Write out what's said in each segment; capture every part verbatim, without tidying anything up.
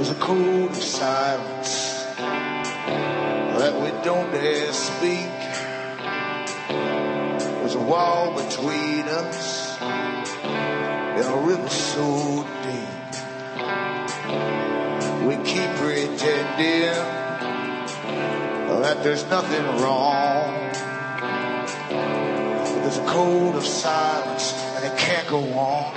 There's a code of silence that we don't dare speak. There's a wall between us and a river so deep. We keep pretending that there's nothing wrong. But there's a code of silence and it can't go on.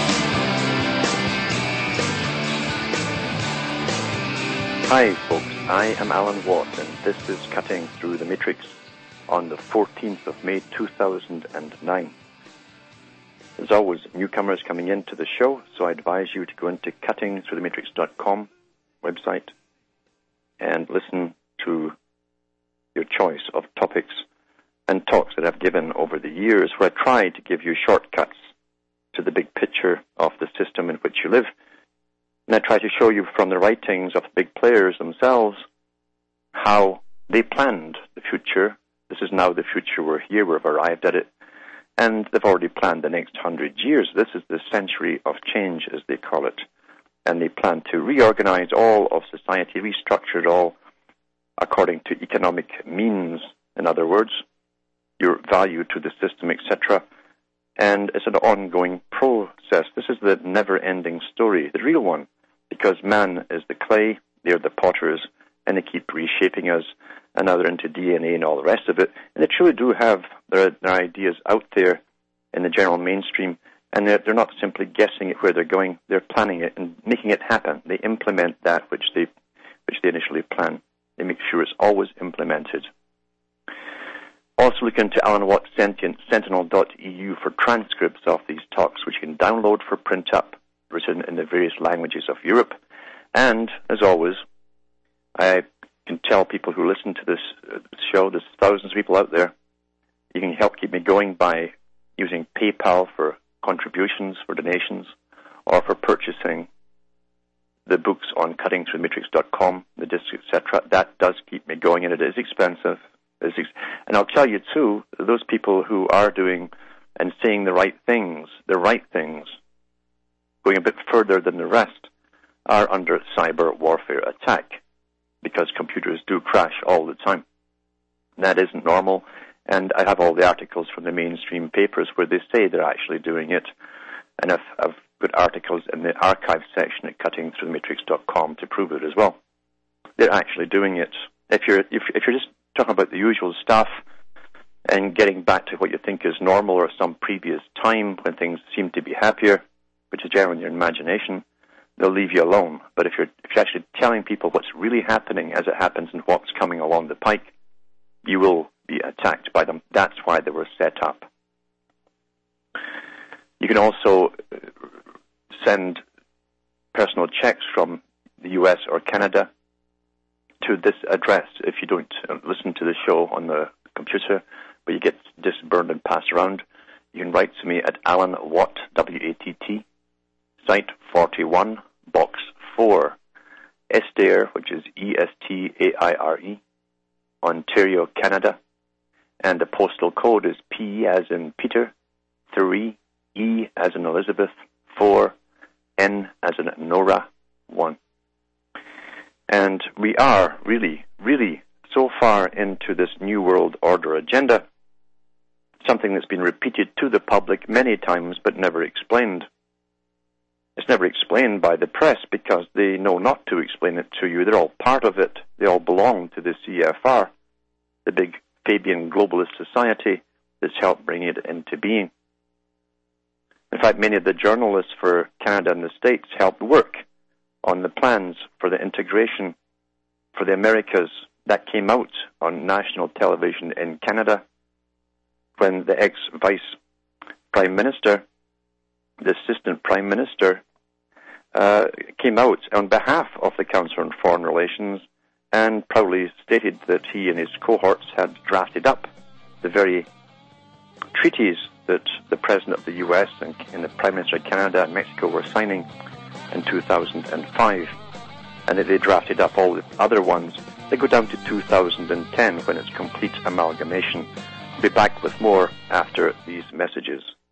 Hi folks, I am Alan Watt and this is Cutting Through the Matrix on the fourteenth of May two thousand nine. There's always newcomers coming into the show, so I advise you to go into cutting through the matrix dot com website and listen to your choice of topics and talks that I've given over the years, where I try to give you shortcuts to the big picture of the system in which you live. And I try to show you from the writings of big players themselves how they planned the future. This is now the future. We're here. We've arrived at it. And they've already planned the next hundred years. This is the century of change, as they call it. And they plan to reorganize all of society, restructure it all according to economic means. In other words, your value to the system, et cetera. And it's an ongoing process. This is the never-ending story, the real one, because man is the clay, they're the potters, and they keep reshaping us, and now they're into D N A and all the rest of it. And they truly do have their, their ideas out there in the general mainstream, and they're, they're not simply guessing at where they're going. They're planning it and making it happen. They implement that which they which they initially plan. They make sure it's always implemented. Also look into Alan Watt Sentinel dot E U for transcripts of these talks, which you can download for print up, written in the various languages of Europe. And, as always, I can tell people who listen to this show, there's thousands of people out there, you can help keep me going by using PayPal for contributions, for donations, or for purchasing the books on cutting through the matrix dot com, the discs, et cetera. That does keep me going, and it is expensive. And I'll tell you, too, those people who are doing and saying the right things, the right things, going a bit further than the rest, are under cyber warfare attack, because computers do crash all the time. That isn't normal, and I have all the articles from the mainstream papers where they say they're actually doing it, and I've, I've put articles in the archive section at cutting through the matrix dot com to prove it as well. They're actually doing it. If you're if, if you're just talking about the usual stuff and getting back to what you think is normal or some previous time when things seem to be happier, which is generally your imagination, they'll leave you alone. But if you're, if you're actually telling people what's really happening as it happens and what's coming along the pike, you will be attacked by them. That's why they were set up. You can also send personal checks from the U S or Canada to this address if you don't listen to the show on the computer, but you get this burned and passed around. You can write to me at Alan Watt, W A T T, Site forty-one, Box four, Estaire, which is E S T A I R E, Ontario, Canada, and the postal code is P as in Peter, three, E as in Elizabeth, four, N as in Nora, one. And we are really, really so far into this New World Order agenda, something that's been repeated to the public many times but never explained. It's never explained by the press because they know not to explain it to you. They're all part of it. They all belong to the C F R, the big Fabian globalist society that's helped bring it into being. In fact, many of the journalists for Canada and the States helped work on the plans for the integration for the Americas. That came out on national television in Canada when the ex-vice prime minister, the assistant prime minister, uh, came out on behalf of the Council on Foreign Relations and proudly stated that he and his cohorts had drafted up the very treaties that the President of the U S and, and the Prime Minister of Canada and Mexico were signing in two thousand five, and that they drafted up all the other ones. They go down to two thousand ten when it's complete amalgamation. I'll be back with more after these messages.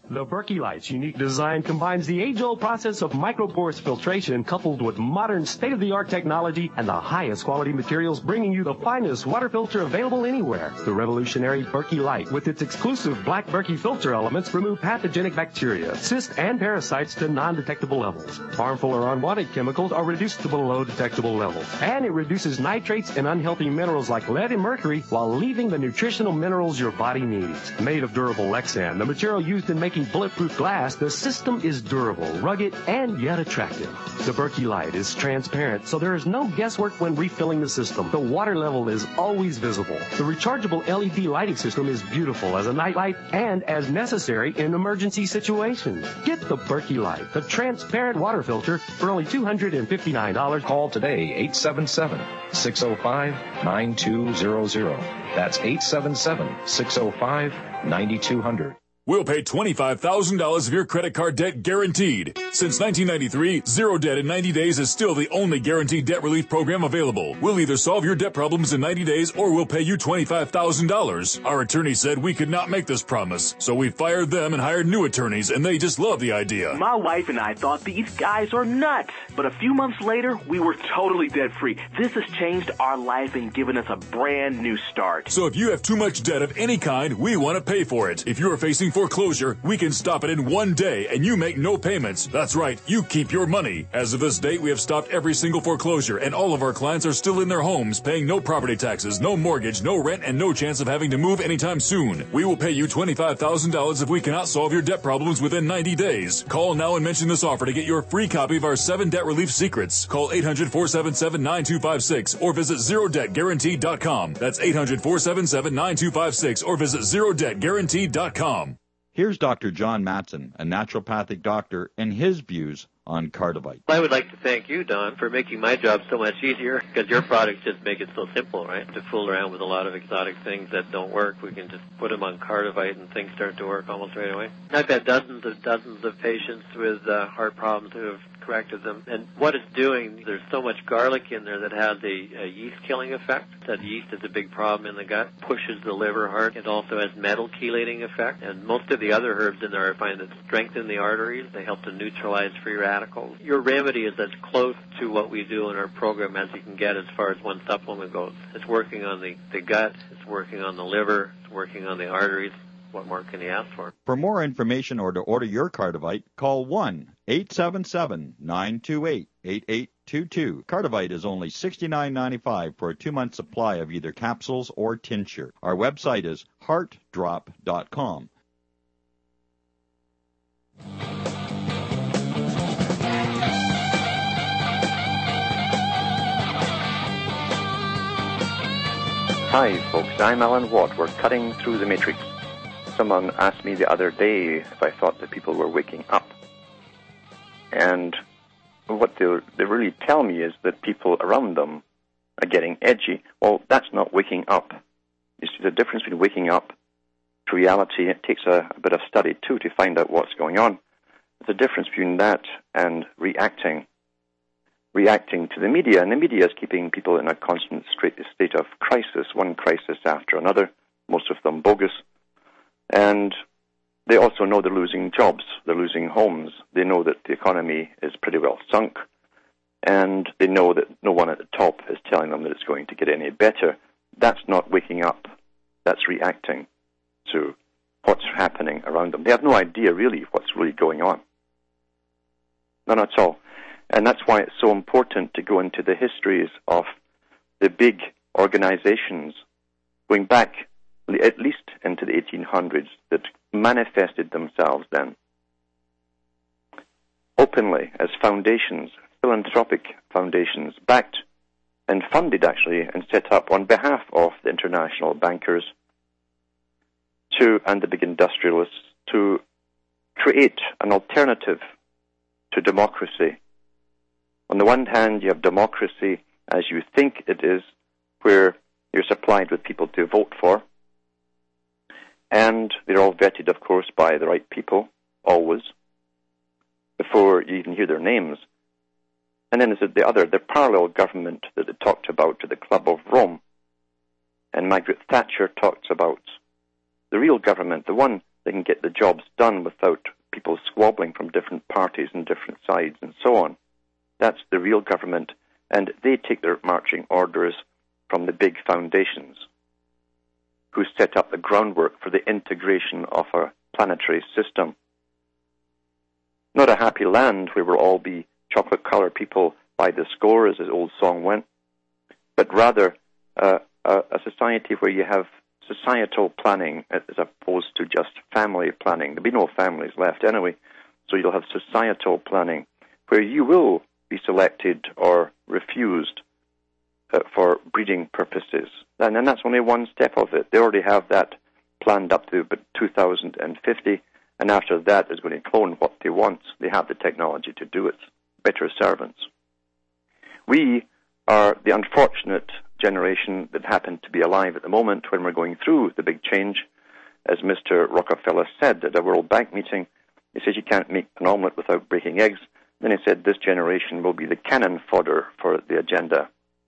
The Berkey Light's unique design combines the age-old process of microporous filtration coupled with modern state-of-the-art technology and the highest quality materials, bringing you the finest water filter available anywhere. The revolutionary Berkey Light, with its exclusive black Berkey filter elements, remove pathogenic bacteria, cysts, and parasites to non-detectable levels. Harmful or unwanted chemicals are reduced to below detectable levels. And it reduces nitrates and unhealthy minerals like lead and mercury while leaving the nutritional minerals your body needs. Made of durable Lexan, the material used in making bulletproof glass, the system is durable, rugged, and yet attractive. The Berkey Light is transparent, so there is no guesswork when refilling the system. The water level is always visible. The rechargeable L E D lighting system is beautiful as a nightlight and as necessary in emergency situations. Get the Berkey Light, the transparent water filter, for only two hundred fifty-nine dollars. Call today, eight seven seven, six oh five, nine two zero zero. That's eight seven seven, six oh five, nine two zero zero. We'll pay twenty-five thousand dollars of your credit card debt guaranteed. Since nineteen ninety-three, Zero Debt in ninety days is still the only guaranteed debt relief program available. We'll either solve your debt problems in ninety days or we'll pay you twenty-five thousand dollars. Our attorney said we could not make this promise, so we fired them and hired new attorneys, and they just love the idea. My wife and I thought these guys are nuts, but a few months later, we were totally debt-free. This has changed our life and given us a brand new start. So if you have too much debt of any kind, we want to pay for it. If you're facing foreclosure, we can stop it in one day and you make no payments. That's right, you keep your money. As of this date, we have stopped every single foreclosure and all of our clients are still in their homes paying no property taxes, no mortgage, no rent, and no chance of having to move anytime soon. We will pay you twenty-five thousand dollars if we cannot solve your debt problems within ninety days. Call now and mention this offer to get your free copy of our seven debt relief secrets. Call eight hundred, four seven seven, nine two five six or visit zero debt guaranteed dot com. That's eight hundred, four seven seven, nine two five six or visit zero debt guaranteed dot com. Here's Doctor John Matson, a naturopathic doctor, and his views on Cardivite. I would like to thank you, Don, for making my job so much easier, because your products just make it so simple, right? To fool around with a lot of exotic things that don't work, we can just put them on Cardivite and things start to work almost right away. I've had dozens of dozens of patients with uh, heart problems who have corrected them. And what it's doing, there's so much garlic in there that has a, a yeast-killing effect. That yeast is a big problem in the gut, pushes the liver hard. It also has metal chelating effect. And most of the other herbs in there I find that strengthen the arteries. They help to neutralize free radicals. Your remedy is as close to what we do in our program as you can get as far as one supplement goes. It's working on the, the gut, it's working on the liver, it's working on the arteries. What more can you ask for? For more information or to order your Cardivite, call one eight seven seven, nine two eight, eight eight two two. Cardivite is only sixty-nine ninety-five for a two-month supply of either capsules or tincture. Our website is heart drop dot com. Hi, folks. I'm Alan Watt. We're cutting through the matrix. Someone asked me the other day if I thought that people were waking up. And what they they really tell me is that people around them are getting edgy. Well, that's not waking up. You see, the difference between waking up to reality, it takes a, a bit of study, too, to find out what's going on. There's a difference between that and reacting. Reacting to the media. And the media is keeping people in a constant state of crisis, one crisis after another, most of them bogus. And they also know they're losing jobs, they're losing homes. They know that the economy is pretty well sunk. And they know that no one at the top is telling them that it's going to get any better. That's not waking up. That's reacting to what's happening around them. They have no idea, really, what's really going on. None at all. And that's why it's so important to go into the histories of the big organizations going back at least into the eighteen hundreds that manifested themselves then openly as foundations, philanthropic foundations, backed and funded actually and set up on behalf of the international bankers to and the big industrialists to create an alternative to democracy. On the one hand, you have democracy as you think it is, where you're supplied with people to vote for. And they're all vetted, of course, by the right people, always, before you even hear their names. And then there's the other, the parallel government that they talked about to the Club of Rome. And Margaret Thatcher talks about the real government, the one they can get the jobs done without people squabbling from different parties and different sides and so on. That's the real government, and they take their marching orders from the big foundations who set up the groundwork for the integration of our planetary system. Not a happy land where we'll all be chocolate-colored people by the score, as the old song went, but rather uh, a, a society where you have societal planning as opposed to just family planning. There'll be no families left anyway, so you'll have societal planning where you will be selected or refused uh, for breeding purposes. And, and that's only one step of it. They already have that planned up to about two thousand fifty, and after that is going to clone what they want. They have the technology to do it. Better servants. We are the unfortunate generation that happen to be alive at the moment when we're going through the big change. As Mister Rockefeller said at a World Bank meeting, he says you can't make an omelette without breaking eggs. Then he said this generation will be the cannon fodder for the agenda.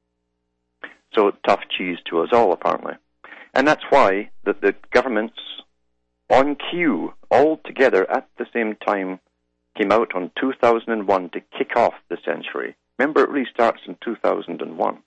So tough cheese to us all, apparently. And that's why the, the governments on cue, all together at the same time, came out on two thousand one to kick off the century. Remember, it really starts in two thousand one.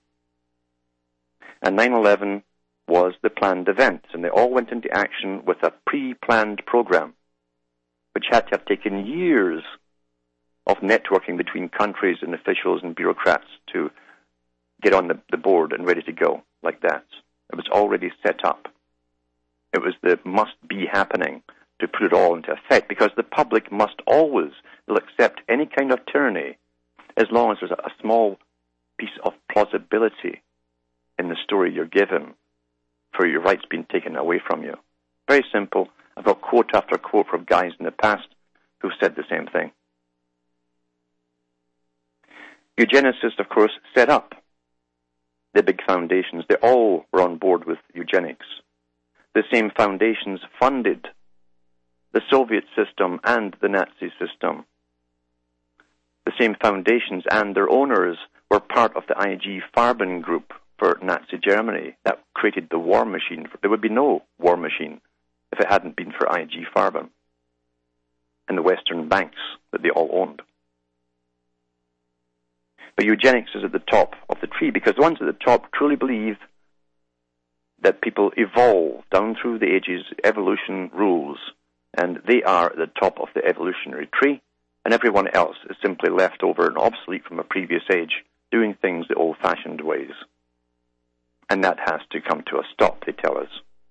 And nine eleven was the planned event, and they all went into action with a pre-planned program, which had to have taken years of networking between countries and officials and bureaucrats to get on the, the board and ready to go like that. It was already set up. It was the must-be happening to put it all into effect, because the public must always will accept any kind of tyranny as long as there's a, a small piece of plausibility in the story you're given for your rights being taken away from you. Very simple. I've got quote after quote from guys in the past who've said the same thing. Eugenicists, of course, set up the big foundations. They all were on board with eugenics. The same foundations funded the Soviet system and the Nazi system. The same foundations and their owners were part of the I G Farben group for Nazi Germany that created the war machine. There would be no war machine if it hadn't been for I G Farben and the Western banks that they all owned. But eugenics is at the top of the tree because the ones at the top truly believe that people evolve down through the ages, evolution rules, and they are at the top of the evolutionary tree, and everyone else is simply left over and obsolete from a previous age, doing things the old-fashioned ways. And that has to come to a stop, they tell us.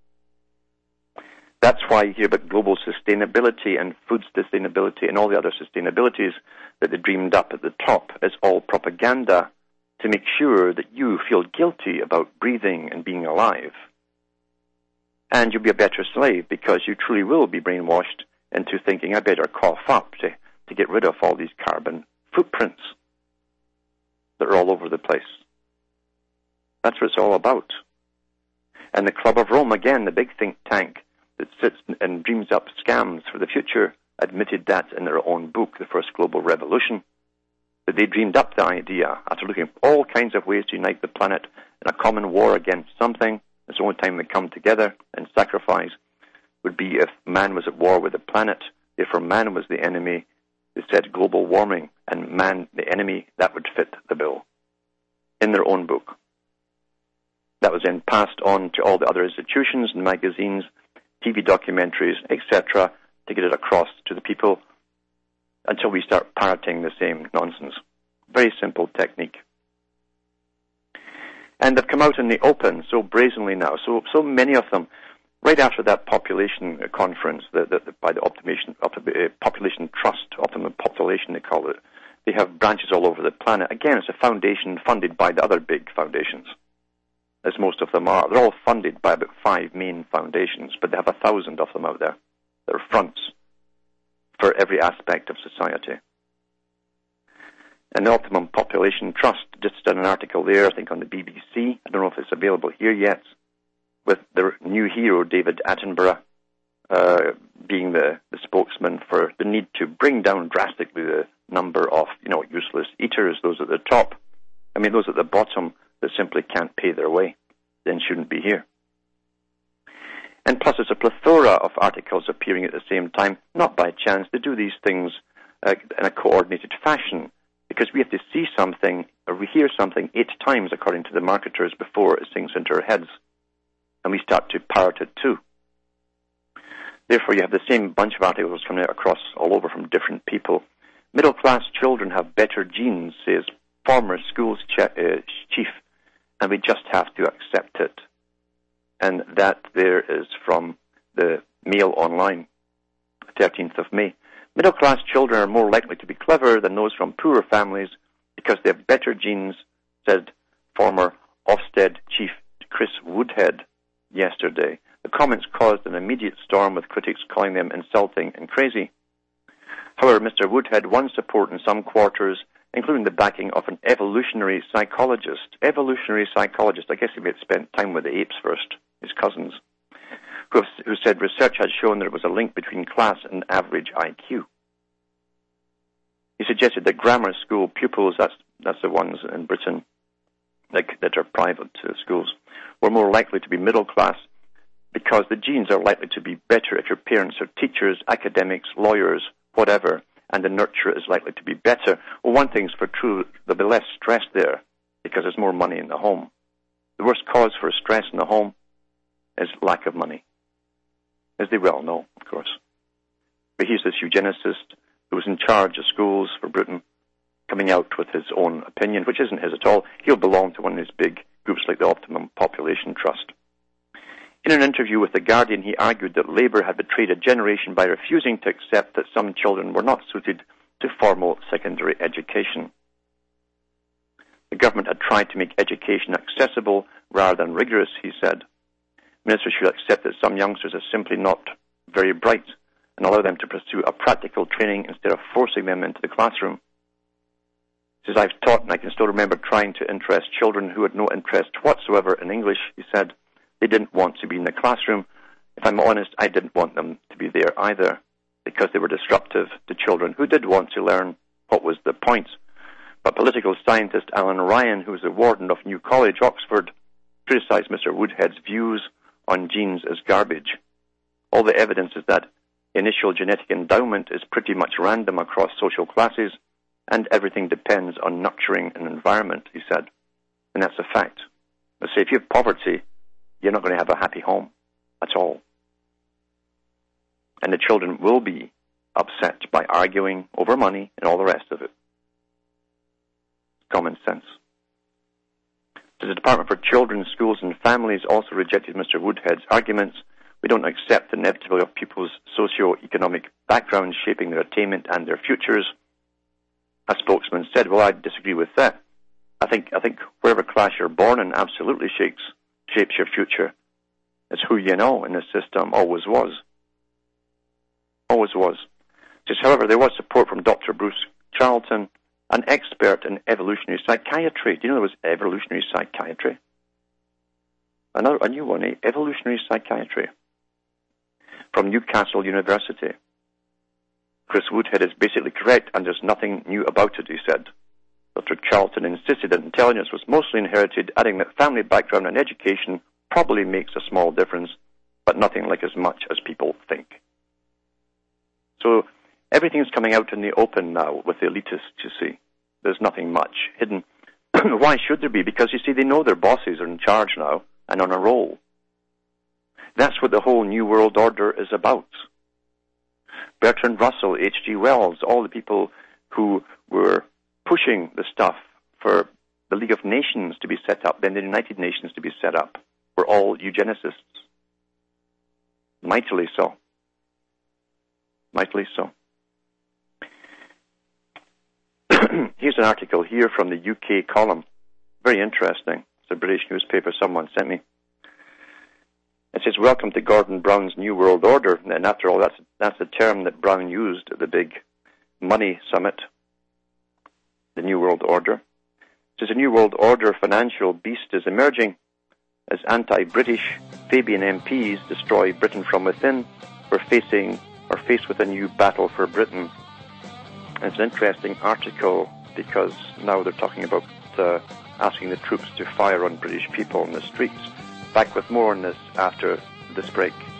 That's why you hear about global sustainability and food sustainability and all the other sustainabilities that they dreamed up at the top as all propaganda to make sure that you feel guilty about breathing and being alive. And you'll be a better slave because you truly will be brainwashed into thinking, I better cough up to, to get rid of all these carbon footprints that are all over the place. That's what it's all about. And the Club of Rome, again, the big think tank that sits and dreams up scams for the future, admitted that in their own book, The First Global Revolution, that they dreamed up the idea after looking at all kinds of ways to unite the planet in a common war against something. It's the only time they come together and sacrifice would be if man was at war with the planet. If man was the enemy, they said global warming, and man the enemy, that would fit the bill in their own book. That was then passed on to all the other institutions and magazines, T V documentaries, et cetera, to get it across to the people until we start parroting the same nonsense. Very simple technique. And they've come out in the open so brazenly now, so so many of them. Right after that population conference, the, the, the, by the Optimization, uh, Population Trust, Optimum Population they call it, they have branches all over the planet. Again, it's a foundation funded by the other big foundations, as most of them are. They're all funded by about five main foundations, but they have a thousand of them out there. They're fronts for every aspect of society. And the Optimum Population Trust just did an article there, I think on the B B C. I don't know if it's available here yet, with their new hero, David Attenborough, uh, being the, the spokesman for the need to bring down drastically the number of, you know, useless eaters, those at the top. I mean, those at the bottom that simply can't pay their way, then shouldn't be here. And plus, there's a plethora of articles appearing at the same time, not by chance. They do these things uh, in a coordinated fashion, because we have to see something or we hear something eight times, according to the marketers, before it sinks into our heads, and we start to parrot it too. Therefore, you have the same bunch of articles from across all over from different people. Middle-class children have better genes, says former schools ch- uh, chief, and we just have to accept it. And that there is from the Mail Online, thirteenth of May. Middle-class children are more likely to be clever than those from poorer families because they have better genes, said former Ofsted chief Chris Woodhead yesterday. The comments caused an immediate storm, with critics calling them insulting and crazy. However, Mister Woodhead won support in some quarters, including the backing of an evolutionary psychologist. Evolutionary psychologist, I guess he may have spent time with the apes first, his cousins, who, have, who said research had shown there was a link between class and average I Q. He suggested that grammar school pupils, that's, that's the ones in Britain like, that are private uh, schools, were more likely to be middle class because the genes are likely to be better if your parents are teachers, academics, lawyers, whatever, and the nurture is likely to be better. Well, one thing's for true, there'll be less stress there because there's more money in the home. The worst cause for stress in the home is lack of money, as they well know, of course. But here's this eugenicist who was in charge of schools for Britain coming out with his own opinion, which isn't his at all. He'll belong to one of these big groups like the Optimum Population Trust. In an interview with The Guardian, he argued that Labour had betrayed a generation by refusing to accept that some children were not suited to formal secondary education. The government had tried to make education accessible rather than rigorous, he said. Ministers should accept that some youngsters are simply not very bright and allow them to pursue a practical training instead of forcing them into the classroom. He says, I've taught and I can still remember trying to interest children who had no interest whatsoever in English, he said. They didn't want to be in the classroom. If I'm honest, I didn't want them to be there either, because they were disruptive to children who did want to learn what was the point. But political scientist Alan Ryan, who is the warden of New College, Oxford, criticized Mister Woodhead's views on genes as garbage. All the evidence is that initial genetic endowment is pretty much random across social classes, and everything depends on nurturing and environment, he said. And that's a fact. Let's say if you have poverty, you're not going to have a happy home at all. And the children will be upset by arguing over money and all the rest of it. Common sense. The Department for Children, Schools and Families also rejected Mister Woodhead's arguments. We don't accept the inevitability of people's socio-economic backgrounds shaping their attainment and their futures. A spokesman said, well, I disagree with that. I think I think wherever class you're born in absolutely shapes, shapes your future. It's who you know in this system, always was. Always was. Just, however, there was support from Doctor Bruce Charlton, an expert in evolutionary psychiatry. Do you know there was evolutionary psychiatry? Another, a new one, eh? Evolutionary psychiatry. From Newcastle University. Chris Woodhead is basically correct, and there's nothing new about it, he said. Doctor Charlton insisted that intelligence was mostly inherited, adding that family background and education probably makes a small difference, but nothing like as much as people think. So everything's coming out in the open now with the elitists, you see. There's nothing much hidden. Why should there be? Because, you see, they know their bosses are in charge now and on a roll. That's what the whole New World Order is about. Bertrand Russell, H G Wells, all the people who were pushing the stuff for the League of Nations to be set up, then the United Nations to be set up, were all eugenicists. Mightily so. Mightily so. Here's an article here from the U K column. Very interesting. It's a British newspaper someone sent me. It says, welcome to Gordon Brown's New World Order. And after all, that's, that's the term that Brown used at the big money summit. The New World Order. It says, a New World Order financial beast is emerging as anti-British Fabian M Ps destroy Britain from within. We're facing, or faced with a new battle for Britain. And it's an interesting article because now they're talking about uh, asking the troops to fire on British people in the streets. Back with more on this after this break.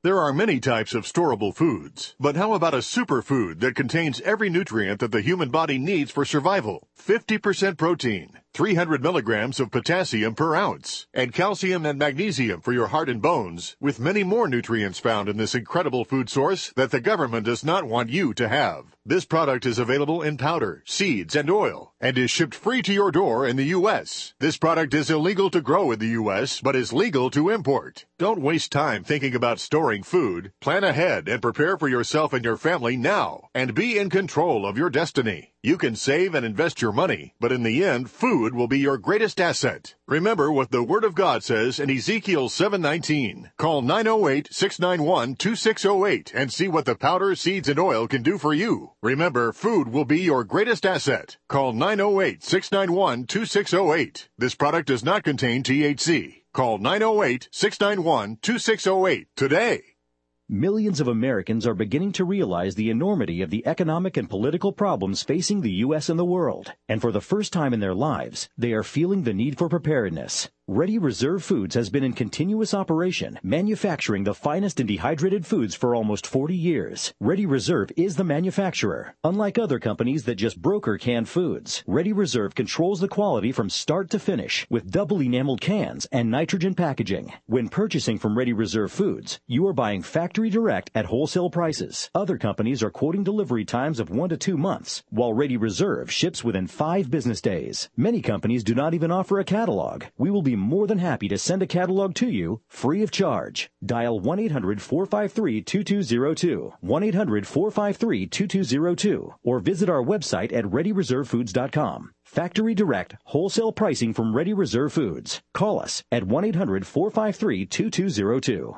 There are many types of storable foods, but how about a superfood that contains every nutrient that the human body needs for survival? fifty percent protein, three hundred milligrams of potassium per ounce, and calcium and magnesium for your heart and bones, with many more nutrients found in this incredible food source that the government does not want you to have. This product is available in powder, seeds, and oil, and is shipped free to your door in the U S. This product is illegal to grow in the U S, but is legal to import. Don't waste time thinking about storing food. Plan ahead and prepare for yourself and your family now, and be in control of your destiny. You can save and invest your money, but in the end, food will be your greatest asset. Remember what the Word of God says in Ezekiel seven nineteen. Call nine oh eight, six nine one, two six oh eight and see what the powder, seeds, and oil can do for you. Remember, food will be your greatest asset. Call nine oh eight, six nine one, two six oh eight. This product does not contain T H C. Call nine oh eight, six nine one, two six oh eight today. Millions of Americans are beginning to realize the enormity of the economic and political problems facing the U S and the world. And for the first time in their lives, they are feeling the need for preparedness. Ready Reserve Foods has been in continuous operation, manufacturing the finest in dehydrated foods for almost forty years. Ready Reserve is the manufacturer. Unlike other companies that just broker canned foods, Ready Reserve controls the quality from start to finish with double enameled cans and nitrogen packaging. When purchasing from Ready Reserve Foods, you are buying factory direct at wholesale prices. Other companies are quoting delivery times of one to two months, while Ready Reserve ships within five business days. Many companies do not even offer a catalog. We will be more than happy to send a catalog to you free of charge. Dial one eight hundred, four five three, two two zero two, one eight hundred, four five three, two two zero two, or visit our website at ready reserve foods dot com. Factory direct, wholesale pricing from Ready Reserve Foods. Call us at one eight hundred, four five three, two two zero two.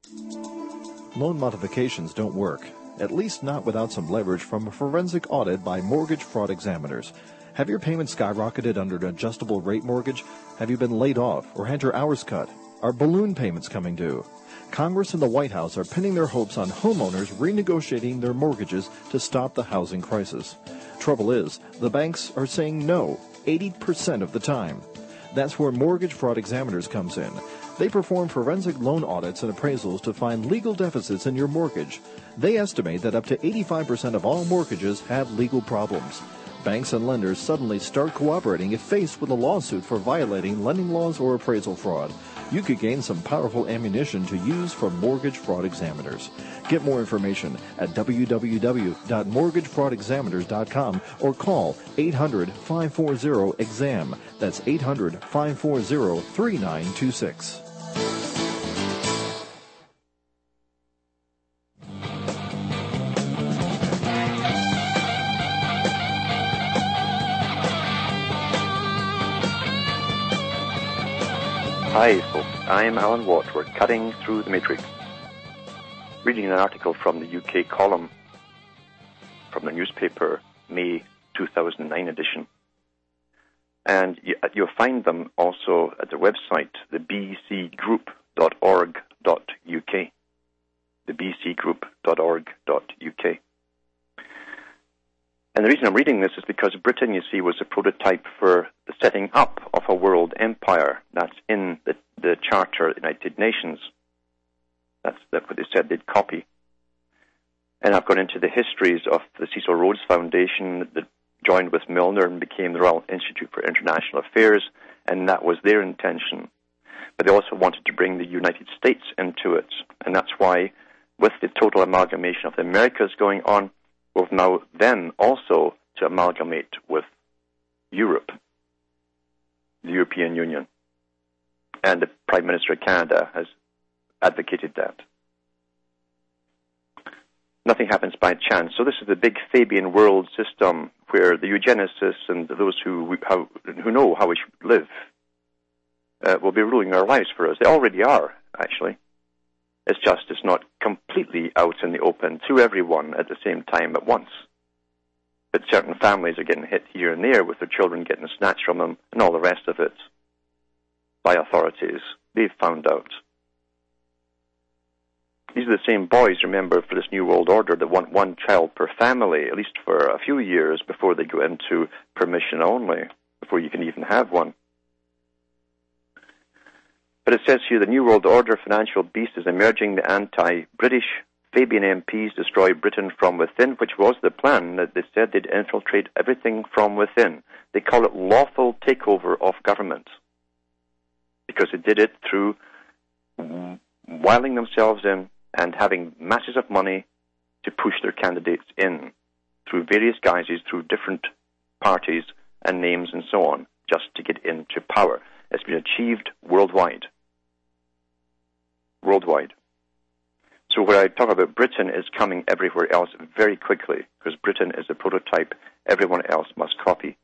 Loan modifications don't work, at least not without some leverage from a forensic audit by mortgage fraud examiners. Have your payments skyrocketed under an adjustable rate mortgage? Have you been laid off or had your hours cut? Are balloon payments coming due? Congress and the White House are pinning their hopes on homeowners renegotiating their mortgages to stop the housing crisis. Trouble is, the banks are saying no eighty percent of the time. That's where mortgage fraud examiners comes in. They perform forensic loan audits and appraisals to find legal deficits in your mortgage. They estimate that up to eighty-five percent of all mortgages have legal problems. Banks and lenders suddenly start cooperating if faced with a lawsuit for violating lending laws or appraisal fraud. You could gain some powerful ammunition to use from mortgage fraud examiners. Get more information at w w w dot mortgage fraud examiners dot com or call eight hundred, five four zero, E X A M. That's eight hundred, five four zero, three nine two six. Hi, folks. I'm Alan Watt. We're cutting through the matrix. Reading an article from the U K column from the newspaper, May two thousand nine edition. And you, you'll find them also at their website, the b c group dot org dot u k. the b c group dot org dot u k. And the reason I'm reading this is because Britain, you see, was a prototype for the setting up of a world empire. That's in the, the Charter of the United Nations. That's, that's what they said they'd copy. And I've gone into the histories of the Cecil Rhodes Foundation that joined with Milner and became the Royal Institute for International Affairs, and that was their intention. But they also wanted to bring the United States into it, and that's why, with the total amalgamation of the Americas going on, we've now then also to amalgamate with Europe, the European Union. And the Prime Minister of Canada has advocated that. Nothing happens by chance. So this is the big Fabian world system where the eugenicists and those who how, who know how we should live uh, will be ruling our lives for us. They already are, actually. It's just it's not completely out in the open to everyone at the same time at once. But certain families are getting hit here and there with their children getting snatched from them and all the rest of it by authorities. They've found out. These are the same boys, remember, for this New World Order that want one child per family, at least for a few years before they go into permission only, before you can even have one. But it says here, the New World Order financial beast is emerging. The anti-British Fabian M Ps destroy Britain from within, which was the plan, that they said they'd infiltrate everything from within. They call it lawful takeover of government, because they did it through wiling themselves in and having masses of money to push their candidates in through various guises, through different parties and names and so on, just to get into power. It's been achieved worldwide. Worldwide. So when I talk about Britain, is coming everywhere else very quickly, because Britain is the prototype everyone else must copy.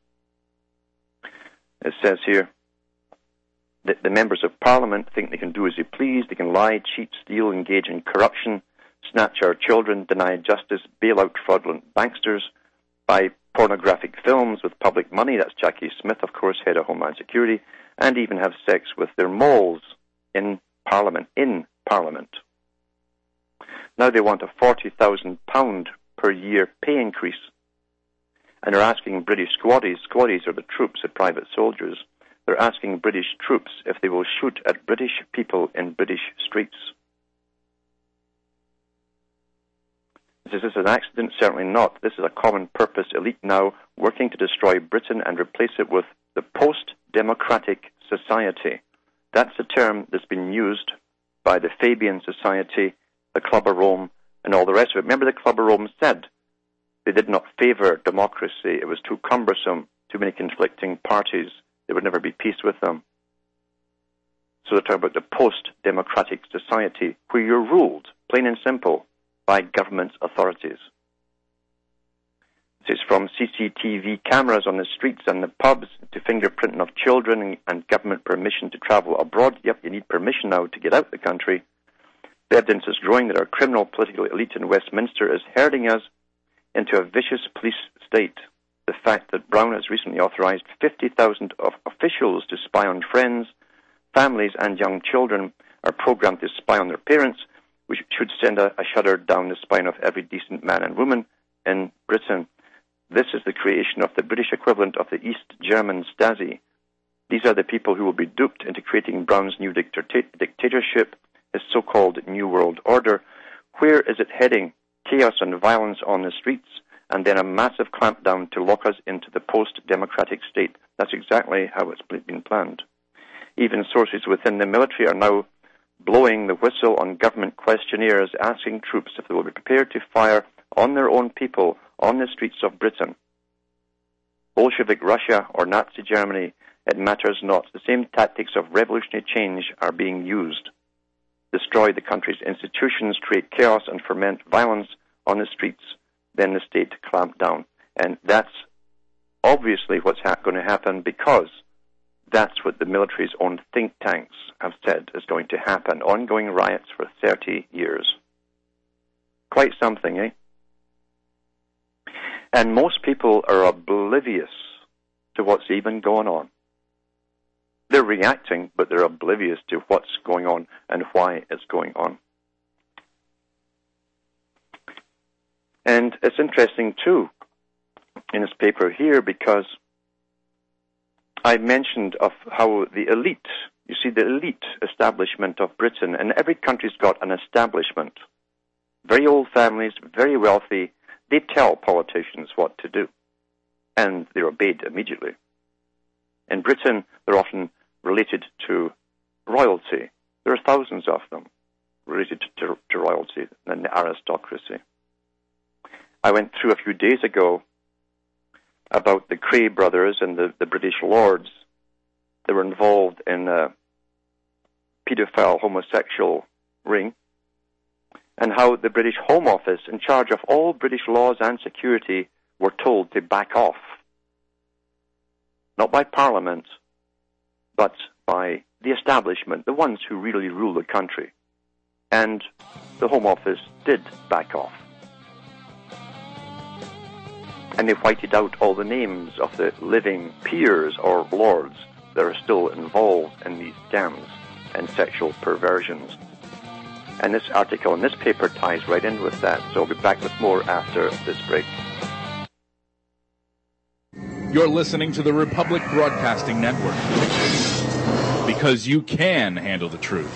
It says here that the members of Parliament think they can do as they please. They can lie, cheat, steal, engage in corruption, snatch our children, deny justice, bail out fraudulent banksters, buy pornographic films with public money. That's Jackie Smith, of course, head of Homeland Security, and even have sex with their moles in Parliament. In Parliament. Now they want a forty thousand pounds per year pay increase, and they're asking British squaddies, squaddies are the troops, the private soldiers, they're asking British troops if they will shoot at British people in British streets. Is this an accident? Certainly not. This is a common purpose elite now working to destroy Britain and replace it with the post-democratic society. That's a term that's been used by the Fabian Society, the Club of Rome, and all the rest of it. Remember, the Club of Rome said they did not favor democracy. It was too cumbersome, too many conflicting parties. There would never be peace with them. So they're talking about the post-democratic society, where you're ruled, plain and simple, by government authorities. This is from C C T V cameras on the streets and the pubs to fingerprinting of children and government permission to travel abroad. Yep, you need permission now to get out of the country. The evidence is growing that our criminal political elite in Westminster is herding us into a vicious police state. The fact that Brown has recently authorized fifty thousand of officials to spy on friends, families, and young children are programmed to spy on their parents, which should send a, a shudder down the spine of every decent man and woman in Britain. This is the creation of the British equivalent of the East German Stasi. These are the people who will be duped into creating Brown's new dictator- dictatorship, his so-called New World Order. Where is it heading? Chaos and violence on the streets, and then a massive clampdown to lock us into the post-democratic state. That's exactly how it's been planned. Even sources within the military are now blowing the whistle on government questionnaires, asking troops if they will be prepared to fire on their own people on the streets of Britain. Bolshevik Russia or Nazi Germany, it matters not. The same tactics of revolutionary change are being used. Destroy the country's institutions, create chaos, and foment violence on the streets. Then the state clamp down. And that's obviously what's ha- going to happen, because that's what the military's own think tanks have said is going to happen. Ongoing riots for thirty years. Quite something, eh? And most people are oblivious to what's even going on. They're reacting, but they're oblivious to what's going on and why it's going on. And it's interesting, too, in this paper here, because I mentioned of how the elite, you see, the elite establishment of Britain, and every country's got an establishment. Very old families, very wealthy, they tell politicians what to do, and they're obeyed immediately. In Britain, they're often related to royalty. There are thousands of them related to, to royalty and the aristocracy. I went through a few days ago about the Cray brothers and the, the British lords that were involved in a paedophile homosexual ring, and how the British Home Office, in charge of all British laws and security, were told to back off. Not by Parliament, but by the establishment, the ones who really rule the country. And the Home Office did back off. And they whited out all the names of the living peers or lords that are still involved in these scams and sexual perversions. And this article in this paper ties right in with that. So I'll be back with more after this break. You're listening to the Republic Broadcasting Network. because you can handle the truth.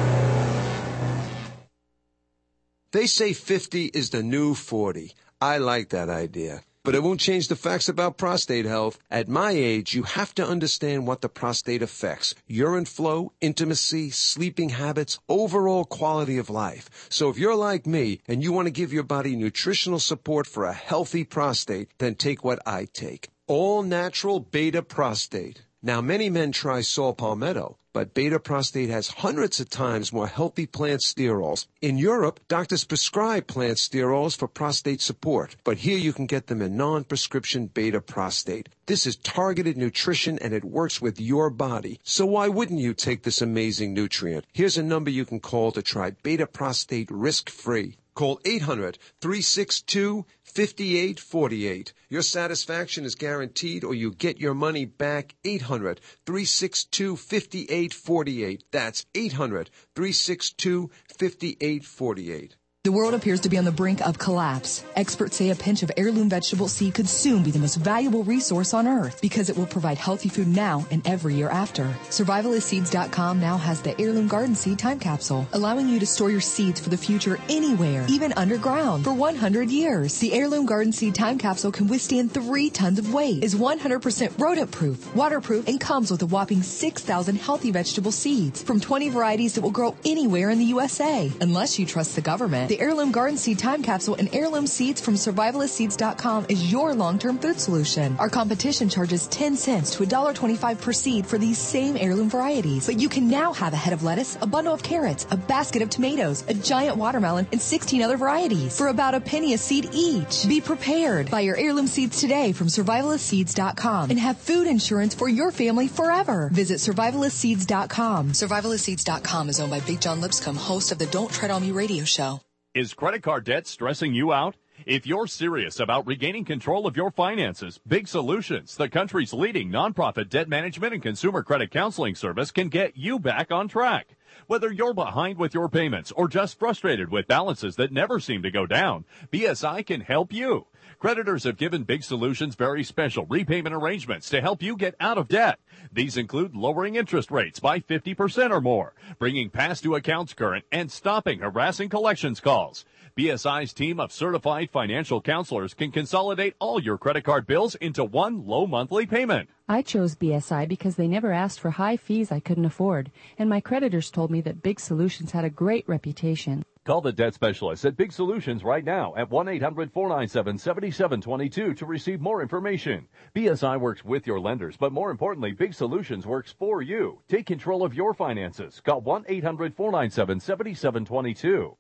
They say fifty is the new forty. I like that idea. But it won't change the facts about prostate health. At my age, you have to understand what the prostate affects. Urine flow, intimacy, sleeping habits, overall quality of life. So if you're like me and you want to give your body nutritional support for a healthy prostate, then take what I take. All natural beta prostate. Now, many men try saw palmetto, but beta prostate has hundreds of times more healthy plant sterols. In Europe, doctors prescribe plant sterols for prostate support, but here you can get them in non-prescription beta prostate. This is targeted nutrition and it works with your body. So why wouldn't you take this amazing nutrient? Here's a number you can call to try beta prostate risk-free. Call eight hundred, three six two, five eight four eight. Your satisfaction is guaranteed or you get your money back. eight hundred, three six two, five eight four eight. That's eight hundred, three six two, five eight four eight. The world appears to be on the brink of collapse. Experts say a pinch of heirloom vegetable seed could soon be the most valuable resource on earth because it will provide healthy food now and every year after. Survivalist Seeds dot com now has the Heirloom Garden Seed Time Capsule, allowing you to store your seeds for the future anywhere, even underground, for one hundred years. The Heirloom Garden Seed Time Capsule can withstand three tons of weight, is one hundred percent rodent-proof, waterproof, and comes with a whopping six thousand healthy vegetable seeds from twenty varieties that will grow anywhere in the U S A. Unless you trust the government, the Heirloom Garden Seed Time Capsule and heirloom seeds from Survivalist Seeds dot com is your long-term food solution. Our competition charges ten cents to one dollar twenty-five per seed for these same heirloom varieties. But you can now have a head of lettuce, a bundle of carrots, a basket of tomatoes, a giant watermelon, and sixteen other varieties for about a penny a seed each. Be prepared. Buy your heirloom seeds today from Survivalist Seeds dot com and have food insurance for your family forever. Visit Survivalist Seeds dot com. Survivalist Seeds dot com is owned by Big John Lipscomb, host of the Don't Tread on Me radio show. Is credit card debt stressing you out? If you're serious about regaining control of your finances, Big Solutions, the country's leading nonprofit debt management and consumer credit counseling service, can get you back on track. Whether you're behind with your payments or just frustrated with balances that never seem to go down, B S I can help you. Creditors have given Big Solutions very special repayment arrangements to help you get out of debt. These include lowering interest rates by fifty percent or more, bringing past due accounts current, and stopping harassing collections calls. B S I's team of certified financial counselors can consolidate all your credit card bills into one low monthly payment. I chose B S I because they never asked for high fees I couldn't afford, and my creditors told me that Big Solutions had a great reputation. Call the debt specialist at Big Solutions right now at one eight hundred, four nine seven, seven seven two two to receive more information. B S I works with your lenders, but more importantly, Big Solutions works for you. Take control of your finances. Call one eight hundred, four nine seven, seven seven two two.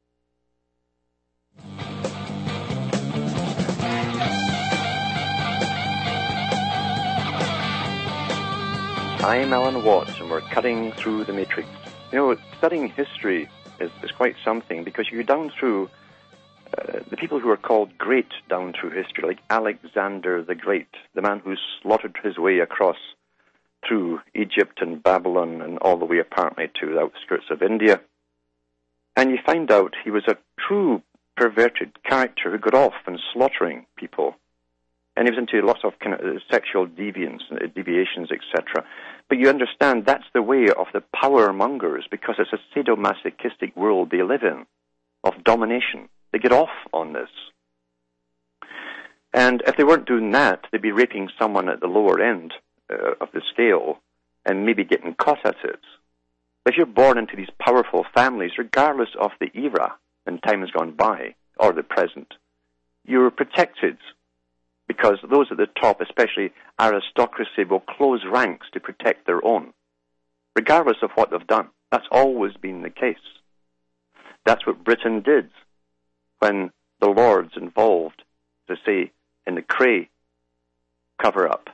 I'm Alan Watts, and we're cutting through the matrix. You know, studying history is, is quite something, because you go down through uh, the people who are called great down through history, like Alexander the Great, the man who slaughtered his way across through Egypt and Babylon and all the way apparently to the outskirts of India. And you find out he was a true perverted character who got off on slaughtering people. And he was into lots of kind of sexual deviance, deviations, et cetera. But you understand that's the way of the power mongers, because it's a sadomasochistic world they live in, of domination. They get off on this. And if they weren't doing that, they'd be raping someone at the lower end uh, of the scale and maybe getting caught at it. But if you're born into these powerful families, regardless of the era and time has gone by, or the present, you're protected. Because those at the top, especially aristocracy, will close ranks to protect their own, regardless of what they've done. That's always been the case. That's what Britain did when the lords involved, to say, in the Cray cover-up,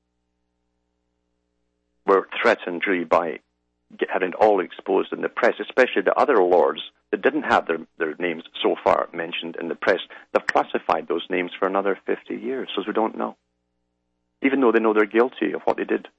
were threatened really by having it all exposed in the press, especially the other lords that didn't have their, their names so far mentioned in the press. They've classified those names for another fifty years, so we don't know, even though they know they're guilty of what they did.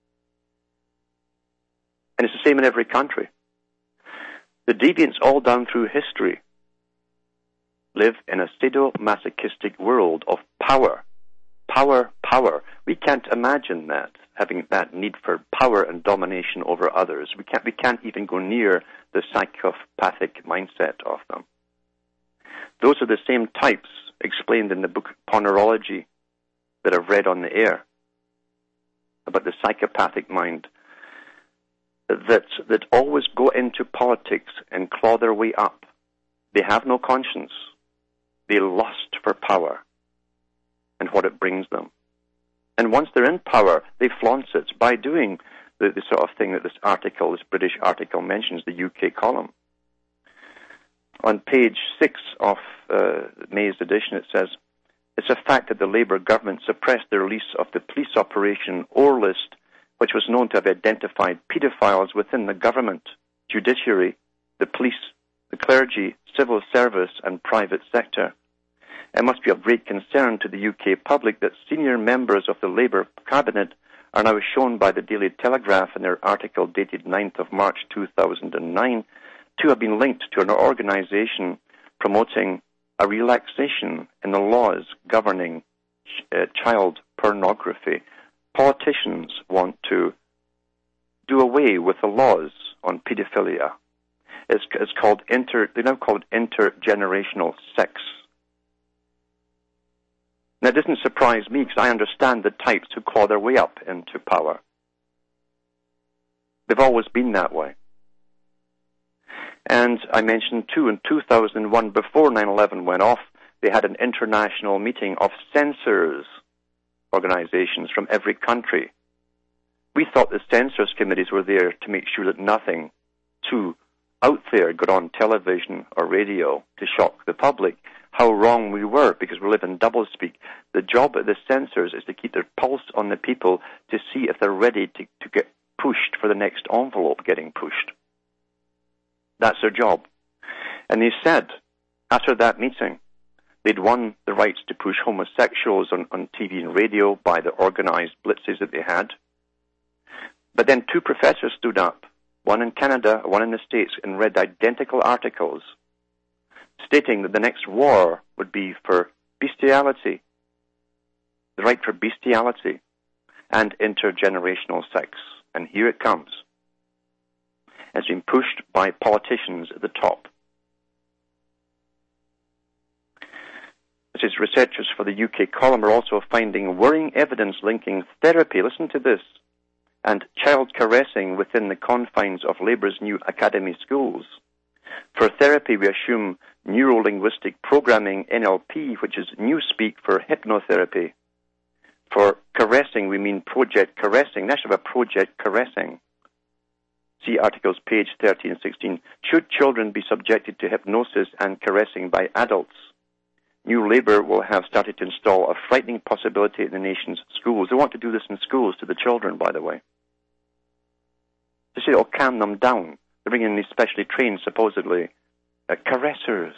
And it's the same in every country. The deviants all down through history live in a sadomasochistic world of power. Power, power. We can't imagine that. having that need for power and domination over others. We can't, we can't even go near the psychopathic mindset of them. Those are the same types explained in the book Ponerology that I've read on the air about the psychopathic mind that that always go into politics and claw their way up. They have no conscience. They lust for power and what it brings them. And once they're in power, they flaunt it by doing the, the sort of thing that this article, this British article mentions, the U K column. On page six of uh, May's edition, it says, it's a fact that the Labour government suppressed the release of the police operation Ore List, which was known to have identified paedophiles within the government, judiciary, the police, the clergy, civil service, and private sector. It must be of great concern to the U K public that senior members of the Labour cabinet are now shown by the Daily Telegraph in their article dated ninth of March two thousand nine to have been linked to an organisation promoting a relaxation in the laws governing uh, child pornography. Politicians want to do away with the laws on paedophilia. It's, it's called inter, they now call it intergenerational sex. Now, it doesn't surprise me because I understand the types who claw their way up into power. They've always been that way. And I mentioned, too, in two thousand one, before nine eleven went off, they had an international meeting of censors organizations from every country. We thought the censors committees were there to make sure that nothing too out there got on television or radio to shock the public. How wrong we were, because we live in doublespeak. The job of the censors is to keep their pulse on the people to see if they're ready to, to get pushed for the next envelope getting pushed. That's their job. And they said, after that meeting, they'd won the rights to push homosexuals on, on T V and radio by the organized blitzes that they had. But then two professors stood up, one in Canada, one in the States, and read identical articles stating that the next war would be for bestiality, the right for bestiality and intergenerational sex. And here it comes. It's been pushed by politicians at the top. It says researchers for the U K column are also finding worrying evidence linking therapy, listen to this, and child caressing within the confines of Labour's new academy schools. For therapy, we assume neuro-linguistic programming, N L P, which is new speak for hypnotherapy. For caressing, we mean project caressing. They should have a project caressing. See articles page thirteen and sixteen. Should children be subjected to hypnosis and caressing by adults? New Labour will have started to install a frightening possibility in the nation's schools. They want to do this in schools to the children, by the way. They say it'll calm them down. They're bringing in these specially trained, supposedly, uh, caressers.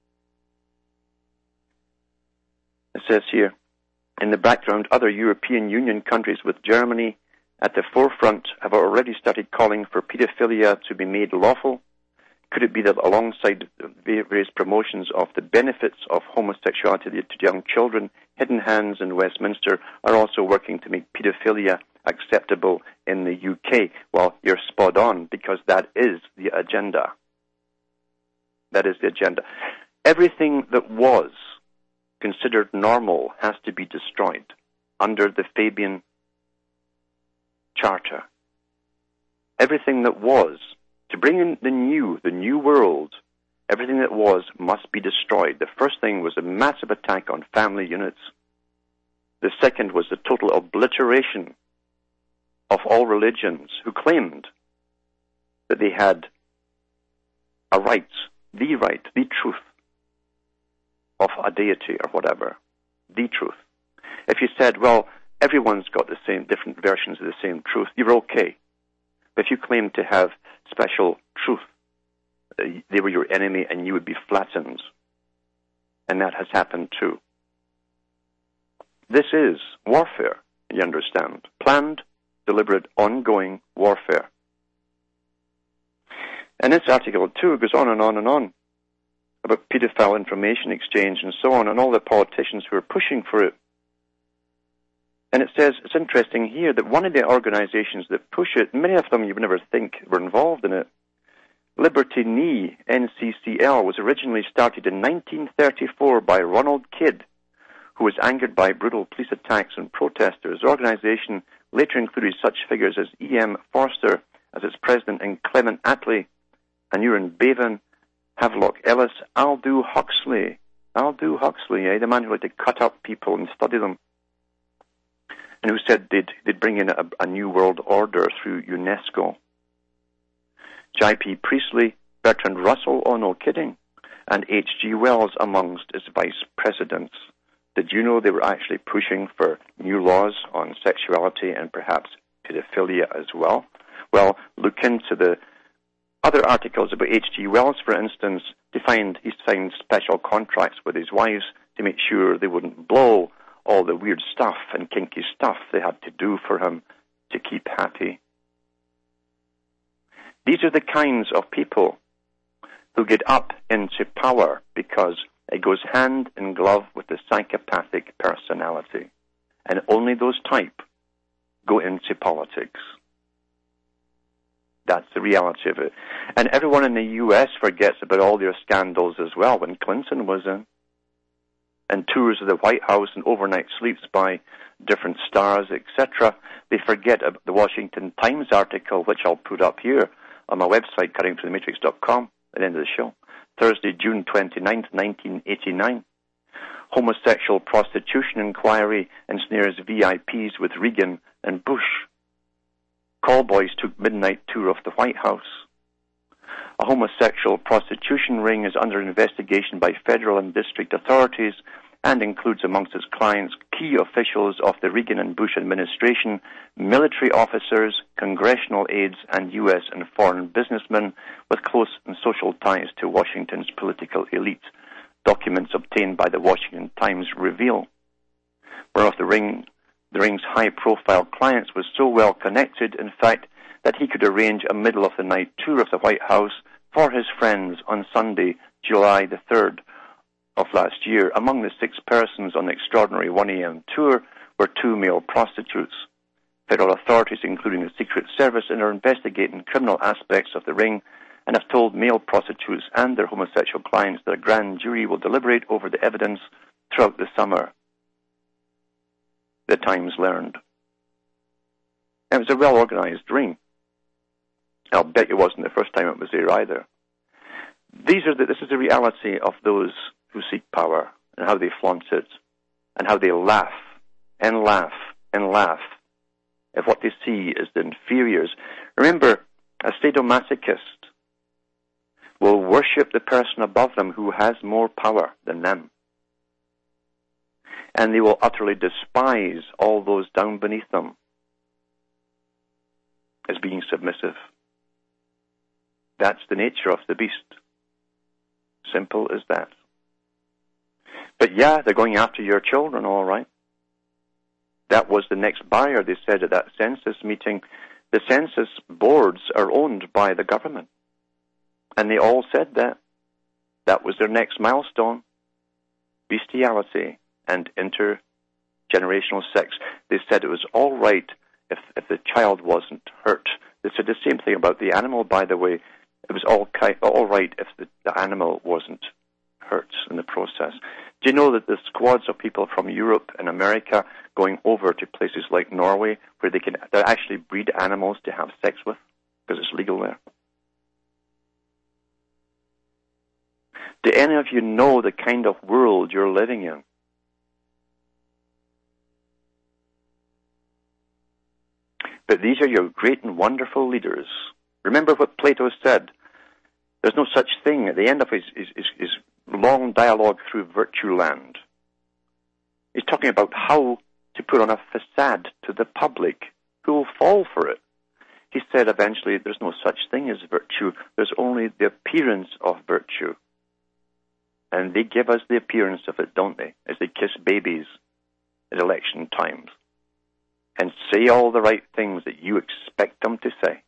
It says here, in the background, other European Union countries with Germany at the forefront have already started calling for paedophilia to be made lawful. Could it be that alongside various promotions of the benefits of homosexuality to young children, Hidden Hands in Westminster are also working to make paedophilia acceptable in the U K? Well, you're spot on, because that is the agenda. That is the agenda. Everything that was considered normal has to be destroyed under the Fabian Charter. Everything that was, to bring in the new, the new world, everything that was must be destroyed. The first thing was a massive attack on family units. The second was the total obliteration of all religions who claimed that they had a right, the right, the truth of a deity or whatever, the truth. If you said, well, everyone's got the same, different versions of the same truth, you're okay. But if you claimed to have special truth, uh, they were your enemy and you would be flattened. And that has happened too. This is warfare, you understand. Planned, deliberate, ongoing warfare. And this article too goes on and on and on about paedophile information exchange and so on, and all the politicians who are pushing for it. And it says, it's interesting here that one of the organizations that push it, many of them you would never think were involved in it, Liberty Knee, N C C L, was originally started in nineteen thirty-four by Ronald Kidd, who was angered by brutal police attacks on protesters. The organization later included such figures as E M Forster as its president and Clement Attlee, Aneurin Bevan, Havelock Ellis, Aldous Huxley. Aldous Huxley, eh, the man who liked to cut up people and study them, and who said they'd, they'd bring in a, a new world order through UNESCO. J P Priestley, Bertrand Russell, oh no kidding, and H G Wells amongst its vice presidents. Did you know they were actually pushing for new laws on sexuality and perhaps pedophilia as well? Well, look into the other articles about H G Wells, for instance. To find, he signed special contracts with his wives to make sure they wouldn't blow all the weird stuff and kinky stuff they had to do for him to keep happy. These are the kinds of people who get up into power because it goes hand in glove with the psychopathic personality. And only those type go into politics. That's the reality of it. And everyone in the U S forgets about all their scandals as well when Clinton was in. And tours of the White House and overnight sleeps by different stars, et cetera. They forget about the Washington Times article, which I'll put up here on my website, cutting through the matrix dot com, at the end of the show. Thursday, June twenty-ninth, nineteen eighty-nine. Homosexual prostitution inquiry ensnares V I Ps with Reagan and Bush. Callboys took midnight tour of the White House. A homosexual prostitution ring is under investigation by federal and district authorities and includes amongst its clients key officials of the Reagan and Bush administration, military officers, congressional aides, and U S and foreign businessmen with close and social ties to Washington's political elite. Documents obtained by the Washington Times reveal. One of the ring, the ring's high-profile clients was so well connected, in fact, that he could arrange a middle-of-the-night tour of the White House for his friends on Sunday, July the third of last year. Among the six persons on the extraordinary one a.m. tour were two male prostitutes. Federal authorities, including the Secret Service, are investigating criminal aspects of the ring and have told male prostitutes and their homosexual clients that a grand jury will deliberate over the evidence throughout the summer. The Times learned. It was a well-organized ring. I'll bet you it wasn't the first time it was there either. These are the, this is the reality of those who seek power and how they flaunt it and how they laugh and laugh and laugh at what they see as the inferiors. Remember, a sadomasochist will worship the person above them who has more power than them. And they will utterly despise all those down beneath them as being submissive. That's the nature of the beast. Simple as that. But yeah, they're going after your children, all right. That was the next barrier, they said at that census meeting. The census boards are owned by the government. And they all said that. That was their next milestone. Bestiality and intergenerational sex. They said it was all right if, if the child wasn't hurt. They said the same thing about the animal, by the way. It was all all right if the, the animal wasn't hurt in the process. Do you know that the squads of people from Europe and America going over to places like Norway where they can they actually breed animals to have sex with because it's legal there? Do any of you know the kind of world you're living in? But these are your great and wonderful leaders. Remember what Plato said. There's no such thing at the end of his, his, his, his long dialogue through Virtue Land. He's talking about how to put on a facade to the public who will fall for it. He said eventually there's no such thing as virtue. There's only the appearance of virtue. And they give us the appearance of it, don't they, as they kiss babies at election times and say all the right things that you expect them to say.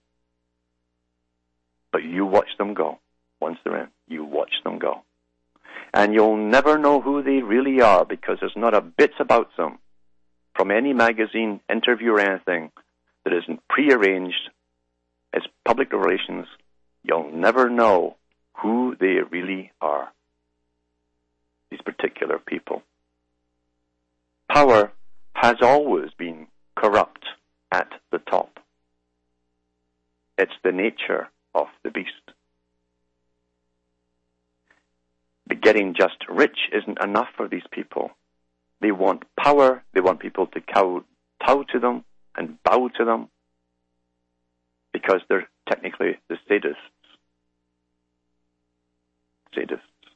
But you watch them go. Once they're in, you watch them go. And you'll never know who they really are because there's not a bit about them from any magazine, interview, or anything that isn't prearranged as public relations, you'll never know who they really are, these particular people. Power has always been corrupt at the top. It's the nature of the beast. But getting just rich isn't enough for these people. They want power. They want people to cow, bow to them and bow to them because they're technically the sadists. Sadists.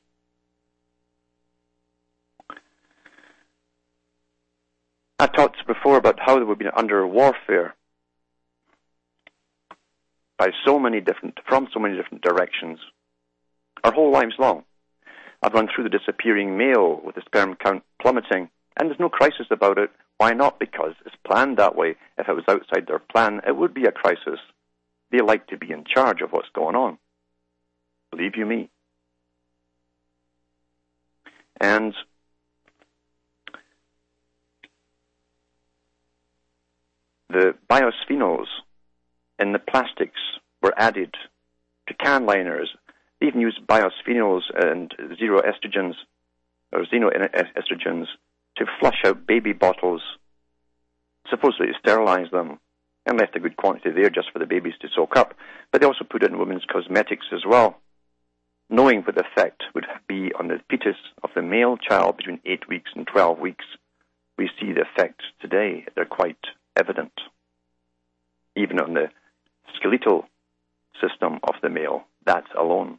I talked before about how we've been under warfare by so many different, from so many different directions, our whole lives long. I've run through the disappearing male with the sperm count plummeting, and there's no crisis about it. Why not? Because it's planned that way. If it was outside their plan, it would be a crisis. They like to be in charge of what's going on. Believe you me. And the biophenols in the plastics were added to can liners. They even used biophenols and zero estrogens, or xenoestrogens, to flush out baby bottles, supposedly to sterilize them, and left a good quantity there just for the babies to soak up. But they also put it in women's cosmetics as well, knowing what the effect would be on the fetus of the male child between eight weeks and twelve weeks. We see the effects today. They're quite evident, even on the skeletal system of the male, that alone.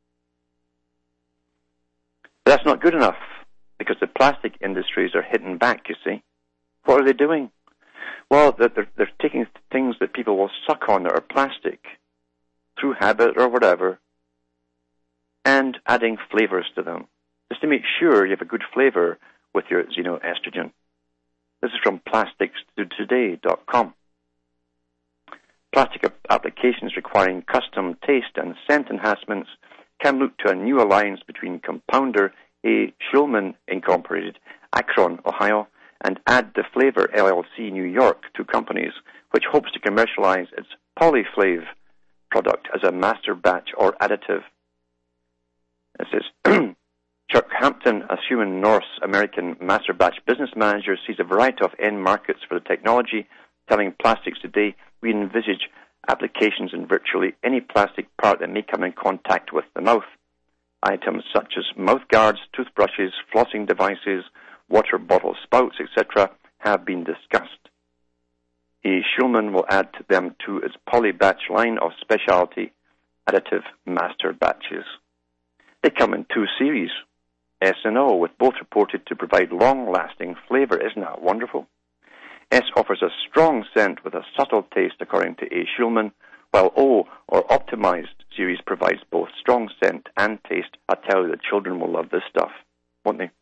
But that's not good enough, because the plastic industries are hitting back, you see. What are they doing? Well, they're, they're, they're taking things that people will suck on that are plastic, through habit or whatever, and adding flavors to them, just to make sure you have a good flavor with your xenoestrogen. This is from plastics to today dot com. Plastic applications requiring custom taste and scent enhancements can look to a new alliance between compounder A. Schulman Incorporated, Akron, Ohio, and Add the Flavor L L C, New York, two companies, which hopes to commercialize its Polyflave product as a master batch or additive. It says, Chuck Hampton, a human North American master batch business manager, sees a variety of end markets for the technology, telling Plastics Today, we envisage applications in virtually any plastic part that may come in contact with the mouth. Items such as mouth guards, toothbrushes, flossing devices, water bottle spouts, et cetera have been discussed. A. Schulman will add them to its polybatch line of specialty additive master batches. They come in two series, S and O, with both reported to provide long-lasting flavor. Isn't that wonderful? S offers a strong scent with a subtle taste, according to A. Schulman, while O, or optimized series, provides both strong scent and taste. I tell you, the children will love this stuff, won't they?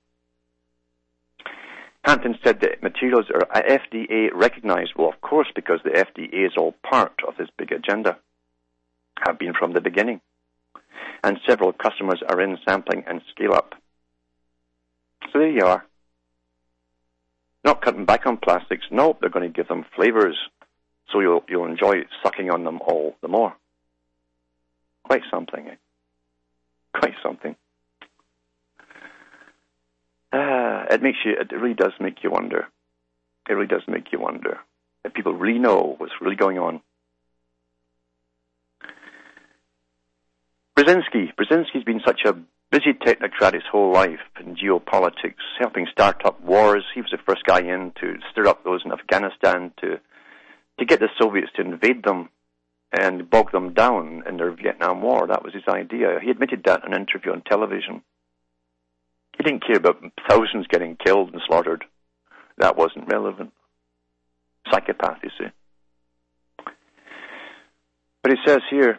Hampton said that materials are F D A recognized. Well, of course, because the F D A is all part of this big agenda, have been from the beginning. And several customers are in sampling and scale-up. So there you are. Not cutting back on plastics. No, they're going to give them flavors, so you'll you'll enjoy sucking on them all the more. Quite something, eh? Quite something. Uh, it makes you. It really does make you wonder. It really does make you wonder if people really know what's really going on. Brzezinski. Brzezinski's been such a busy technocrat his whole life in geopolitics, helping start up wars. He was the first guy in to stir up those in Afghanistan to to get the Soviets to invade them and bog them down in their Vietnam War. That was his idea. He admitted that in an interview on television. He didn't care about thousands getting killed and slaughtered. That wasn't relevant. Psychopath, you see. But he says here,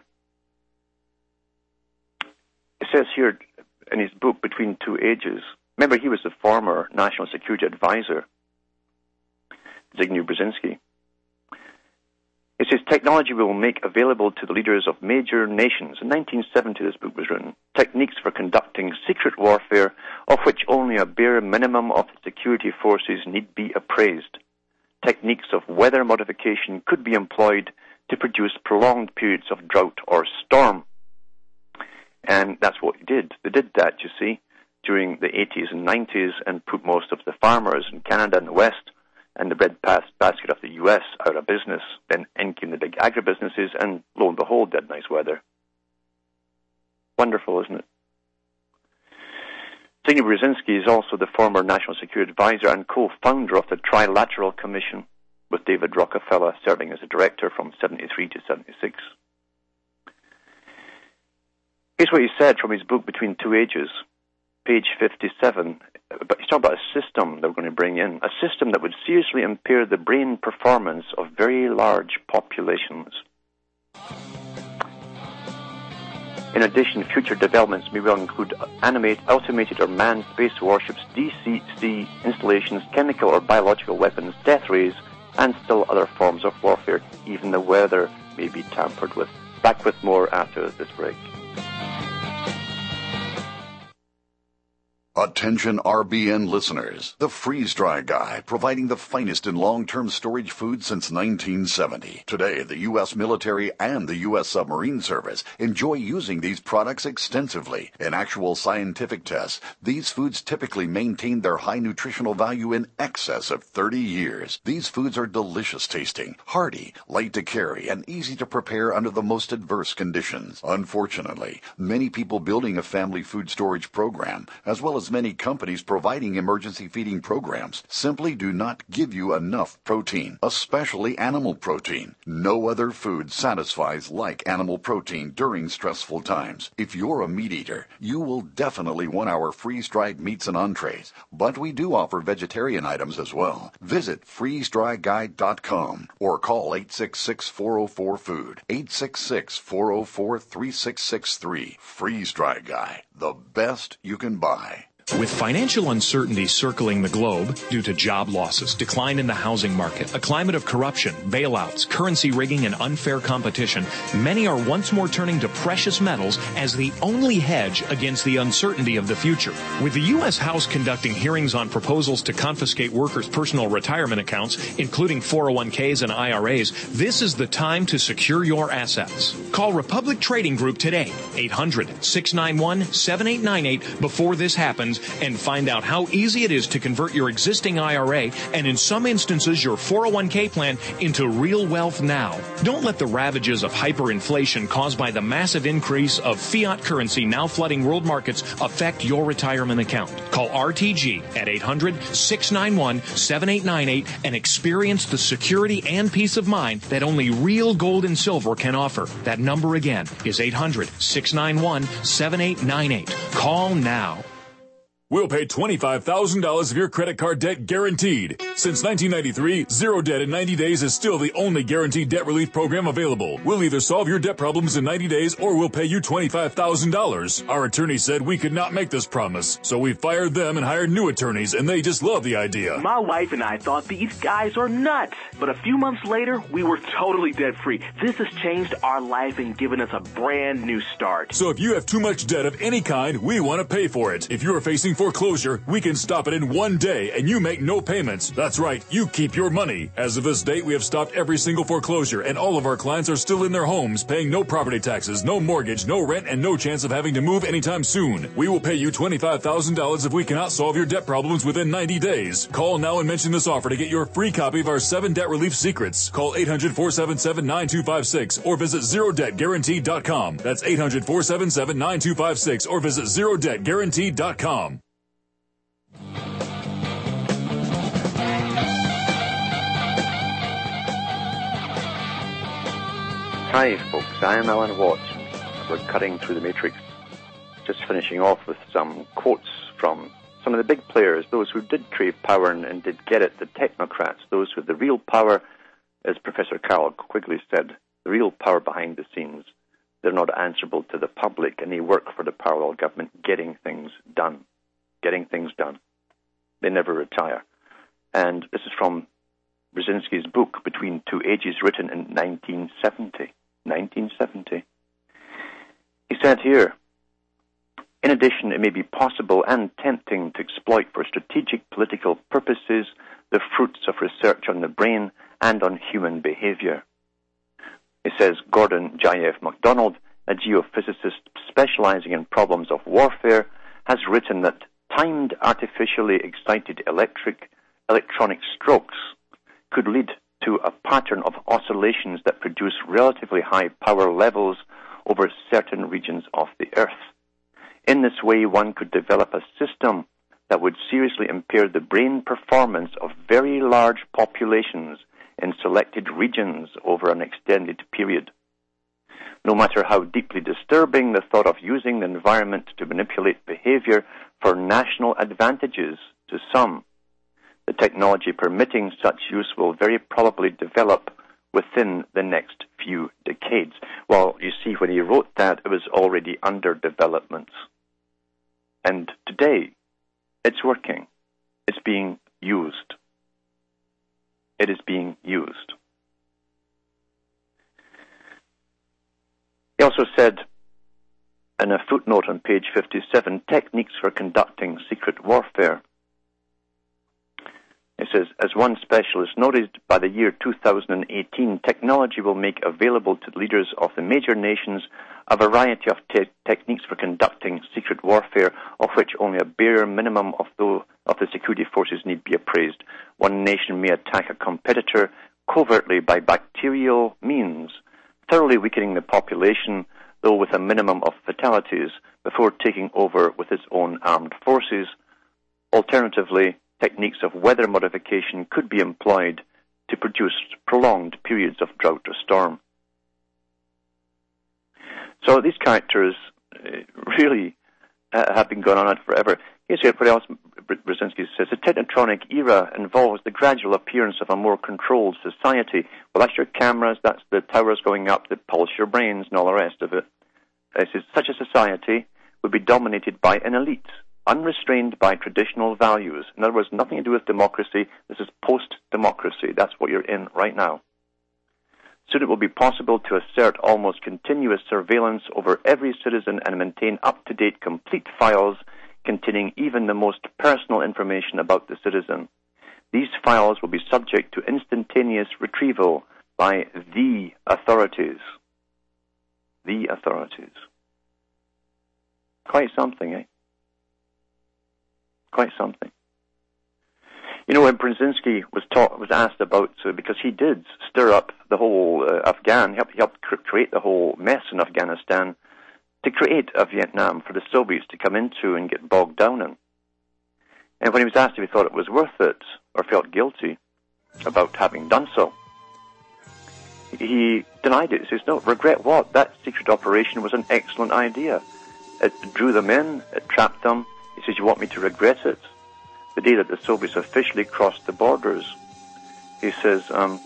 it says here in his book, Between Two Ages, remember he was the former National Security Advisor, Zbigniew Brzezinski. It says, technology will make available to the leaders of major nations, in nineteen seventy this book was written, techniques for conducting secret warfare, of which only a bare minimum of the security forces need be appraised. techniques of weather modification could be employed to produce prolonged periods of drought or storm. And that's what they did. They did that, you see, during the eighties and nineties and put most of the farmers in Canada and the West and the bread basket of the U S out of business, then in came the big agribusinesses, and lo and behold, they had nice weather. Wonderful, isn't it? Zbigniew Brzezinski is also the former National Security Advisor and co-founder of the Trilateral Commission, with David Rockefeller serving as a director from seventy-three to seventy-six. Here's what he said from his book Between Two Ages, page fifty-seven. But he's talking about a system that we're going to bring in, a system that would seriously impair the brain performance of very large populations. In addition, future developments may well include animate, automated or manned space warships, D C C installations, chemical or biological weapons, death rays, and still other forms of warfare. Even the weather may be tampered with. Back with more after this break. Attention R B N listeners. The Freeze Dry Guy, providing the finest in long-term storage food since nineteen seventy. Today, the U S military and the U S submarine service enjoy using these products extensively. In actual scientific tests, these foods typically maintain their high nutritional value in excess of thirty years. These foods are delicious tasting, hearty, light to carry, and easy to prepare under the most adverse conditions. Unfortunately, many people building a family food storage program, as well as many companies providing emergency feeding programs, simply do not give you enough protein, especially animal protein. No other food satisfies like animal protein during stressful times. If you're a meat eater, you will definitely want our freeze-dried meats and entrees, but we do offer vegetarian items as well. Visit freeze dry guide dot com or call eight six six, four oh four, food, eight six six, four oh four, three six six three. Freeze Dry Guy, the best you can buy. With financial uncertainty circling the globe due to job losses, decline in the housing market, a climate of corruption, bailouts, currency rigging, and unfair competition, many are once more turning to precious metals as the only hedge against the uncertainty of the future. With the U S House conducting hearings on proposals to confiscate workers' personal retirement accounts, including four oh one k's and I R As, this is the time to secure your assets. Call Republic Trading Group today, eight hundred, six nine one, seven eight nine eight, before this happens, and find out how easy it is to convert your existing I R A and in some instances your four oh one k plan into real wealth now. Don't let the ravages of hyperinflation caused by the massive increase of fiat currency now flooding world markets affect your retirement account. Call R T G at eight hundred, six nine one, seven eight nine eight and experience the security and peace of mind that only real gold and silver can offer. That number again is eight hundred, six nine one, seven eight nine eight. Call now. We'll pay twenty-five thousand dollars of your credit card debt guaranteed. Since nineteen ninety-three, Zero Debt in ninety days is still the only guaranteed debt relief program available. We'll either solve your debt problems in ninety days or we'll pay you twenty-five thousand dollars. Our attorney said we could not make this promise, so we fired them and hired new attorneys, and they just love the idea. My wife and I thought these guys are nuts, but a few months later, we were totally debt-free. This has changed our life and given us a brand new start. So if you have too much debt of any kind, we want to pay for it. If you're facing foreclosure, we can stop it in one day and you make no payments. That's right, you keep your money. As of this date, we have stopped every single foreclosure and all of our clients are still in their homes paying no property taxes, no mortgage, no rent, and no chance of having to move anytime soon. We will pay you twenty-five thousand dollars if we cannot solve your debt problems within ninety days. Call now and mention this offer to get your free copy of our seven debt relief secrets. Call eight hundred, four seven seven, nine two five six or visit zero debt guaranteed dot com. That's eight hundred, four seven seven, nine two five six or visit zero debt guaranteed dot com. Hi folks, I am Alan Watts. We're cutting through the matrix. Just finishing off with some quotes from some of the big players, those who did crave power and, and did get it, the technocrats, those with the real power, as Professor Carroll Quigley said, the real power behind the scenes. They're not answerable to the public, and they work for the parallel government getting things done. Getting things done. They never retire. And this is from Brzezinski's book, Between Two Ages, written in nineteen seventy. nineteen seventy. He said here, in addition, it may be possible and tempting to exploit for strategic political purposes the fruits of research on the brain and on human behavior. It says Gordon J F MacDonald, a geophysicist specializing in problems of warfare, has written that timed artificially excited electric electronic strokes could lead to a pattern of oscillations that produce relatively high power levels over certain regions of the Earth. In this way, one could develop a system that would seriously impair the brain performance of very large populations in selected regions over an extended period. No matter how deeply disturbing the thought of using the environment to manipulate behavior for national advantages to some, the technology permitting such use will very probably develop within the next few decades. Well, you see, when he wrote that, it was already under development. And today, it's working. It's being used. It is being used. He also said, in a footnote on page fifty-seven, techniques for conducting secret warfare. It says, as one specialist noted, by the year two thousand eighteen, technology will make available to leaders of the major nations a variety of te- techniques for conducting secret warfare, of which only a bare minimum of the, of the security forces need be appraised. One nation may attack a competitor covertly by bacterial means, thoroughly weakening the population, though with a minimum of fatalities, before taking over with its own armed forces. Alternatively, techniques of weather modification could be employed to produce prolonged periods of drought or storm. So these characters uh, really uh, have been going on forever. Here's what else Brzezinski says. The technotronic era involves the gradual appearance of a more controlled society. Well, that's your cameras, that's the towers going up that pulse your brains and all the rest of it. It says, such a society would be dominated by an elite, unrestrained by traditional values. In other words, nothing to do with democracy. This is post-democracy. That's what you're in right now. Soon it will be possible to assert almost continuous surveillance over every citizen and maintain up-to-date complete files containing even the most personal information about the citizen. These files will be subject to instantaneous retrieval by the authorities. The authorities. Quite something, eh? Quite something. You know, when Brzezinski was taught, was asked about, uh, because he did stir up the whole uh, Afghan, he helped, he helped cr- create the whole mess in Afghanistan, to create a Vietnam for the Soviets to come into and get bogged down in. And when he was asked if he thought it was worth it, or felt guilty about having done so, he denied it. He says, no, regret what? That secret operation was an excellent idea. It drew them in, it trapped them. He says, you want me to regret it? The day that the Soviets officially crossed the borders, he says, um,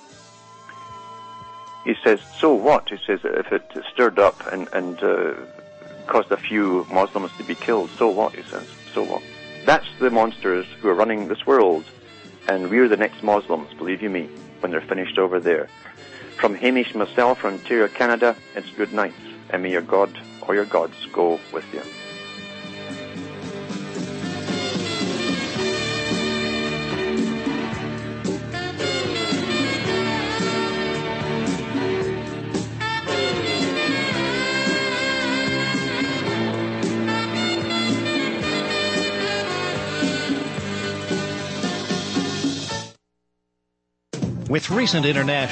he says, so what? He says, if it stirred up and, and uh, caused a few Muslims to be killed, so what? He says, so what? That's the monsters who are running this world, and we're the next Muslims, believe you me, when they're finished over there. From Hamish myself from Ontario, Canada, it's good night, and may your God or your gods go with you. With recent international